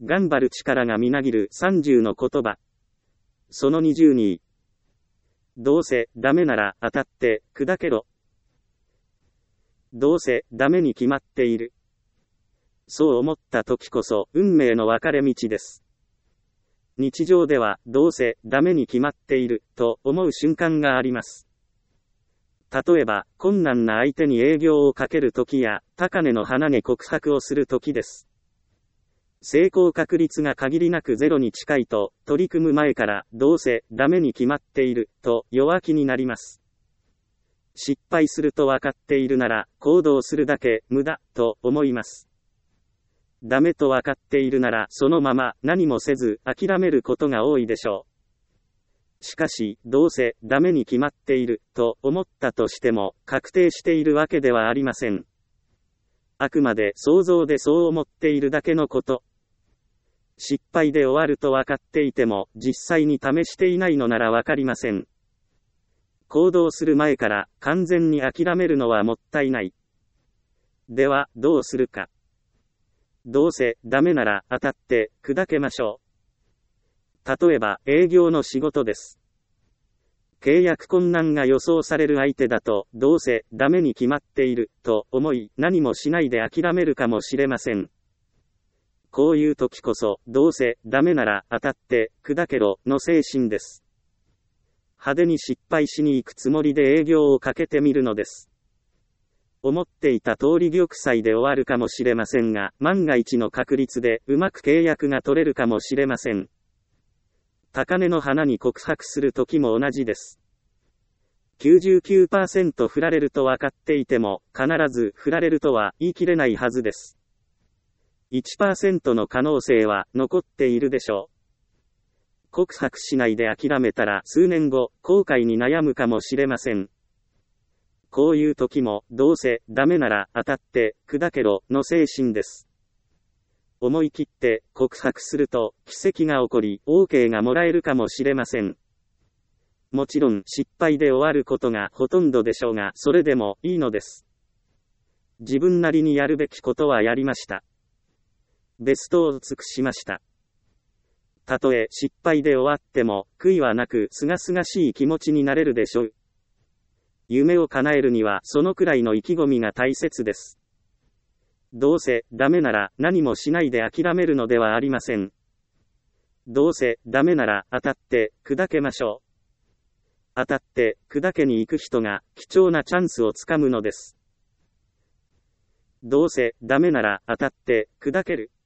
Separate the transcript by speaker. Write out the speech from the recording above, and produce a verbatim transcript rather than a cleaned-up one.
Speaker 1: 頑張る力がみなぎるさんじゅうの言葉。そのにじゅうに。どうせダメなら当たって砕けろ。どうせダメに決まっている。そう思った時こそ運命の分かれ道です。日常ではどうせダメに決まっていると思う瞬間があります。例えば困難な相手に営業をかける時や高値の花に告白をする時です。成功確率が限りなくゼロに近いと取り組む前からどうせダメに決まっていると弱気になります。失敗すると分かっているなら行動するだけ無駄と思います。ダメと分かっているならそのまま何もせず諦めることが多いでしょう。しかし、どうせダメに決まっていると思ったとしても確定しているわけではありません。あくまで想像でそう思っているだけのこと。失敗で終わると分かっていても実際に試していないのなら分かりません。行動する前から完全に諦めるのはもったいない。では、どうするか。どうせダメなら当たって砕けましょう。例えば営業の仕事です。契約困難が予想される相手だとどうせダメに決まっていると思い何もしないで諦めるかもしれません。こういう時こそどうせダメなら当たって砕けろの精神です。派手に失敗しに行くつもりで営業をかけてみるのです。思っていた通り玉砕で終わるかもしれませんが、万が一の確率でうまく契約が取れるかもしれません。高値の花に告白する時も同じです。きゅうじゅうきゅうパーセント 振られると分かっていても、必ず振られるとは言い切れないはずです。いちパーセント の可能性は残っているでしょう。告白しないで諦めたら数年後、後悔に悩むかもしれません。こういう時も、どうせダメなら当たって砕けろの精神です。思い切って告白すると奇跡が起こり オーケー がもらえるかもしれません。もちろん失敗で終わることがほとんどでしょうが、それでもいいのです。自分なりにやるべきことはやりました。ベストを尽くしました。たとえ失敗で終わっても悔いはなく清々しい気持ちになれるでしょう。夢を叶えるにはそのくらいの意気込みが大切です。どうせダメなら何もしないで諦めるのではありません。どうせダメなら当たって砕けましょう。当たって砕けに行く人が貴重なチャンスをつかむのです。どうせダメなら当たって砕ける。